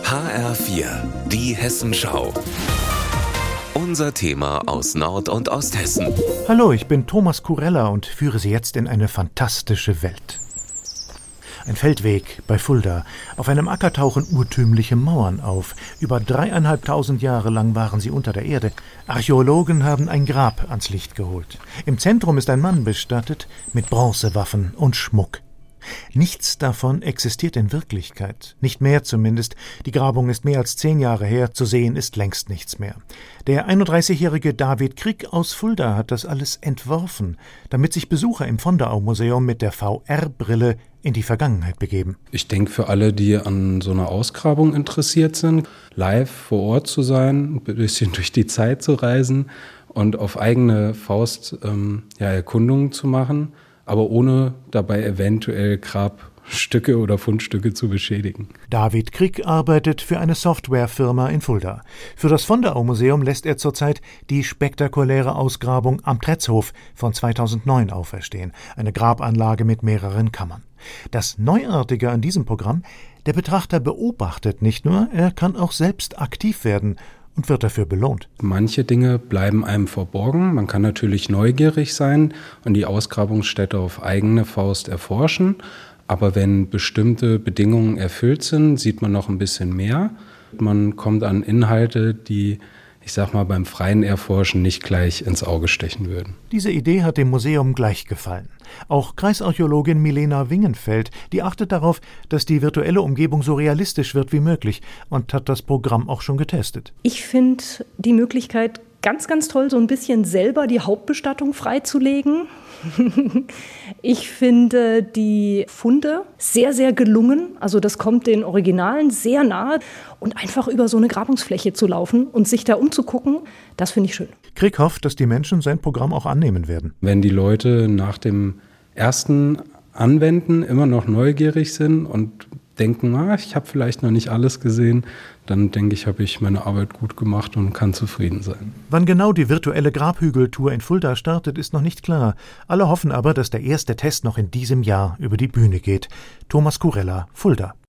HR4, die Hessenschau. Unser Thema aus Nord- und Osthessen. Hallo, ich bin Thomas Kurella und führe Sie jetzt in eine fantastische Welt. Ein Feldweg bei Fulda. Auf einem Acker tauchen urtümliche Mauern auf. Über 3.500 Jahre lang waren sie unter der Erde. Archäologen haben ein Grab ans Licht geholt. Im Zentrum ist ein Mann bestattet mit Bronzewaffen und Schmuck. Nichts davon existiert in Wirklichkeit. Nicht mehr zumindest. Die Grabung ist mehr als 10 Jahre her. Zu sehen ist längst nichts mehr. Der 31-jährige David Krick aus Fulda hat das alles entworfen, damit sich Besucher im Vonderau-Museum mit der VR-Brille in die Vergangenheit begeben. Ich denke, für alle, die an so einer Ausgrabung interessiert sind, live vor Ort zu sein, ein bisschen durch die Zeit zu reisen und auf eigene Faust Erkundungen zu machen, aber ohne dabei eventuell Grabstücke oder Fundstücke zu beschädigen. David Krick arbeitet für eine Softwarefirma in Fulda. Für das Vonderau-Museum lässt er zurzeit die spektakuläre Ausgrabung am Tretzhof von 2009 auferstehen, eine Grabanlage mit mehreren Kammern. Das Neuartige an diesem Programm: der Betrachter beobachtet nicht nur, er kann auch selbst aktiv werden und wird dafür belohnt. Manche Dinge bleiben einem verborgen. Man kann natürlich neugierig sein und die Ausgrabungsstätte auf eigene Faust erforschen. Aber wenn bestimmte Bedingungen erfüllt sind, sieht man noch ein bisschen mehr. Man kommt an Inhalte, die, ich sag mal, beim freien Erforschen nicht gleich ins Auge stechen würden. Diese Idee hat dem Museum gleich gefallen. Auch Kreisarchäologin Milena Wingenfeld, die achtet darauf, dass die virtuelle Umgebung so realistisch wird wie möglich und hat das Programm auch schon getestet. Ich finde die Möglichkeit ganz, ganz toll, so ein bisschen selber die Hauptbestattung freizulegen. Ich finde die Funde sehr, sehr gelungen. Also das kommt den Originalen sehr nahe. Und einfach über so eine Grabungsfläche zu laufen und sich da umzugucken, das finde ich schön. Krick hofft, dass die Menschen sein Programm auch annehmen werden. Wenn die Leute nach dem ersten Anwenden immer noch neugierig sind und denken, ich habe vielleicht noch nicht alles gesehen, dann denke ich, habe ich meine Arbeit gut gemacht und kann zufrieden sein. Wann genau die virtuelle Grabhügeltour in Fulda startet, ist noch nicht klar. Alle hoffen aber, dass der erste Test noch in diesem Jahr über die Bühne geht. Thomas Kurella, Fulda.